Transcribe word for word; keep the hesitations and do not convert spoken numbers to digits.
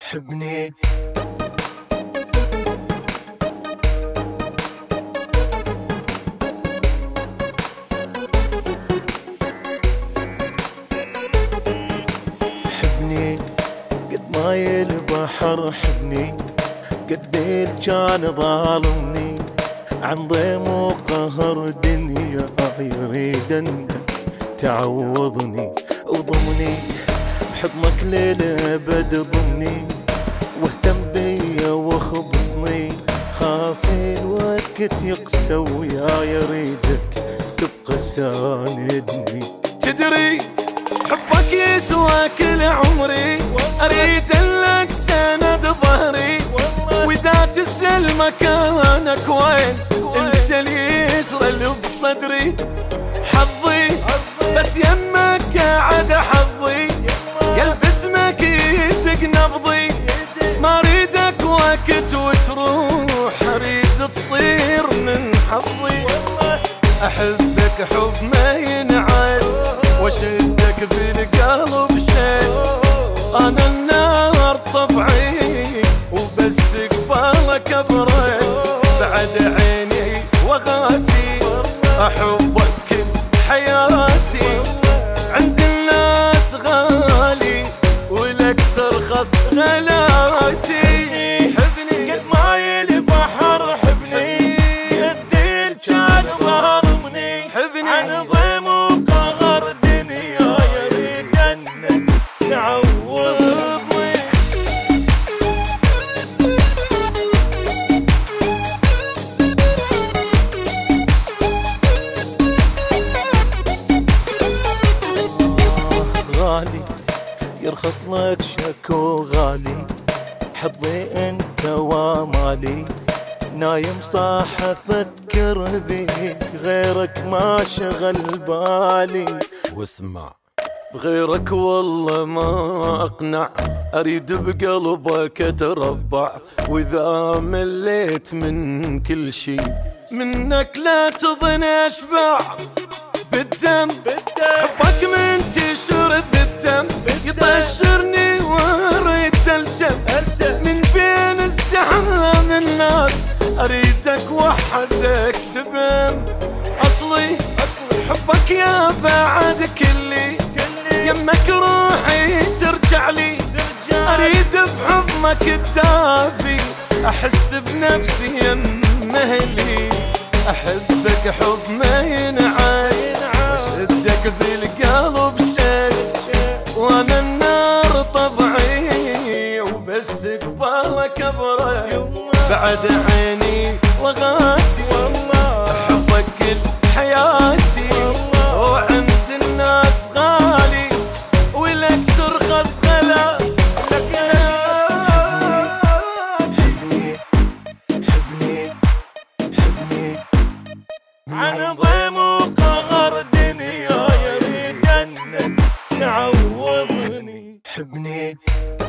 حبني حبني قد ماي البحر، حبني قد اللي كان ظالمني عن ضيم وقهر دنيا، يريد انك تعوضني وضمني بحضنك للابد، ضمني واهتم بيا واخبصني، خاف الوقت يقسى ويا يريدك تبقى ساندني. تدري حبك يسوى كل عمري، اريد لك سند ظهري، واذا تسأل مكانك وين انت اللي يسرى بصدري. حظي بس يمك قاعد حظي، يلبس مكيدك نبضي، ما اريدك وقت وتروح، اريد تصير من حظي. احبك حب ما ينعاد، واشدك بالقلب شيء، انا النار طبعي وبس قبالك ابرد، بعد عيني وغاتي احبك كل حياتي، عند الناس غالي ولك ترخص غلاتي. حبني قد ماي البحر، حبني قد اللي كان ظالمني عن ضيم وقهر دنيا، يريد انك تعوضني. غالي يرخص لك شكو غالي، حظي انت ومالي، نايم صاح افكر بيك، غيرك ما شغل بالي. واسمع بغيرك والله ما اقنع، اريد بقلبك اتربع، واذا مليت من كل شي منك لا تظن اشبع. بالدم حبك من تشرب بالدم، يطشرني واريد تلتم من بين ازدحام الناس، اريدك وحدك دبم. اصلي حبك يا بعد كلي، يمك روحي ترجع لي، اريد بحضنك الدافي، احس بنفسي يم مهلي. احبك حب ما ينعاد، واشدك بالقلب شيء، وانا النار طبعي وبس قبالك ابرد، بعد عيني وغاتي احبك كل حياتي، وعند الناس غالي ولك ترخص غلا. حبني حبني حبني عن ضيم وقهر دنيا، يريد انك تعوضني. حبني